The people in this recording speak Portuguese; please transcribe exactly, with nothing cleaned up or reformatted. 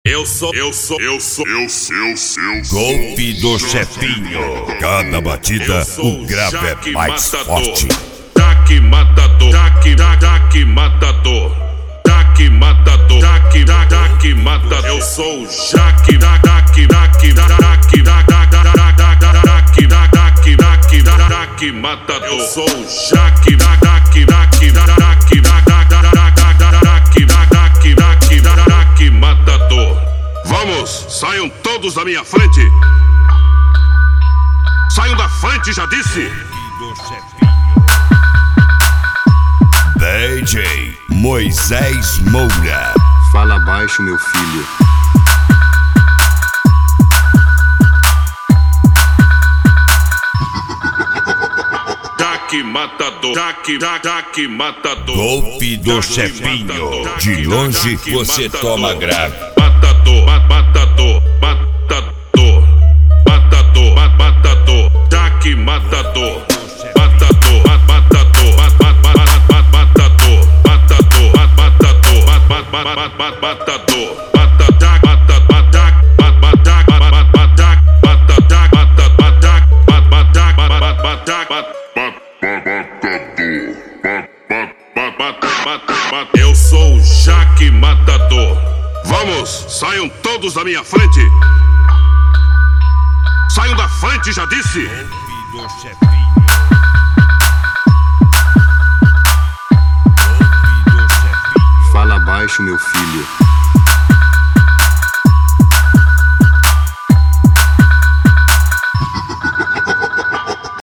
Eu sou, eu sou, eu sou, eu sou, eu sou, eu sou. Golpe do chefinho. Cada batida, o grave é mais forte. Jaque matador, jaque, jaque matador, jaque matador, jaque, jaque matador. Eu sou o Jaque, jaque, jaque, jaque, jaque, jaque, jaque, jaque, jaque matador. Eu sou o Jaque, jaque, jaque, jaque, jaque, jaque, jaque matador. Vamos, saiam todos da minha frente. Saiam da frente, já disse. D J Moisés Moura. Fala baixo, meu filho. Jaque matador, jaque, jaque matador. Golpe do chefinho. De longe você toma grave. Matador, matador, matador, matador, matador, jaque matador. Matador, matador, matador, matador, matador, matador. Eu sou o Jaque matador. Vamos, saiam todos da minha frente. Saiam da frente, já disse. Golpe do chefinho. Fala baixo, meu filho.